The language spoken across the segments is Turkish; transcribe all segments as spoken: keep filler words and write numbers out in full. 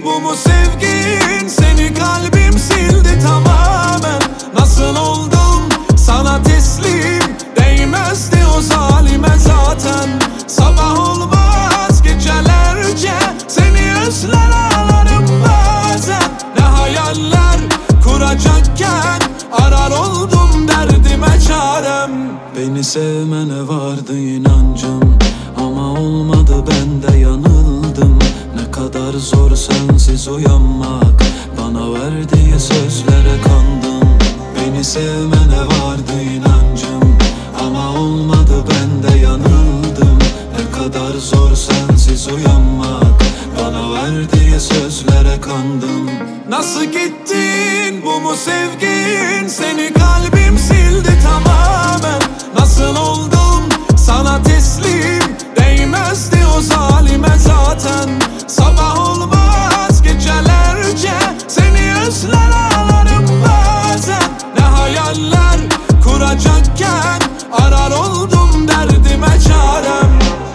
Bu mu sevgin? Seni kalbim sildi tamamen. Nasıl oldum sana teslim? Değmezdi o zalime zaten. Sabah olmaz gecelerce seni özler ağlarım bazen. Ne hayaller kuracakken arar oldum derdime çarem. Beni sevmene vardı inancım ama olmadı, ben de yanıldım. Ne kadar zor sensiz uyanmak, bana verdiği sözlere kandım. Beni sevmene vardı inancım ama olmadı, ben de yanıldım. Ne kadar zor sensiz uyanmak, bana verdiği sözlere kandım. Nasıl gittin? Bu mu sevgin? Seni kalbim sildi tamamen. Nasıl oldum sana teslim? Değmezdi o zalime zaten. Sabah olmaz gecelerce seni özler ağlarım bazen. Ne hayaller kuracakken arar oldum derdime çarem.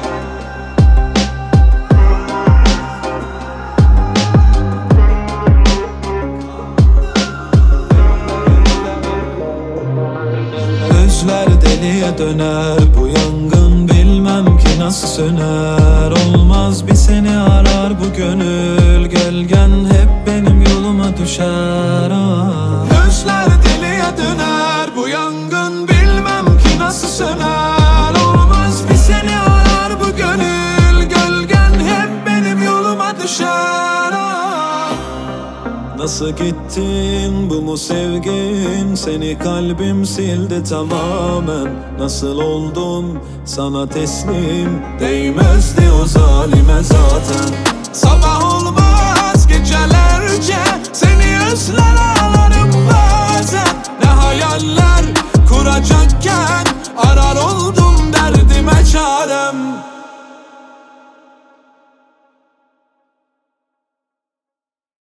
Gözler deliye döner, bu yangın bilmem ki nasıl söner. Olmaz bir seni arar bu gönül, gölgen hep benim yoluma düşer. Ah. Gözler deliye döner, bu yangın bilmem ki nasıl söner. Olmaz bir seni arar bu gönül, gölgen hep benim yoluma düşer. Ah. Nasıl gittin? Bu mu sevgin? Seni kalbim sildi tamamen. Nasıl oldum sana teslim? Değmezdi o zalime zaten. Sabah olmaz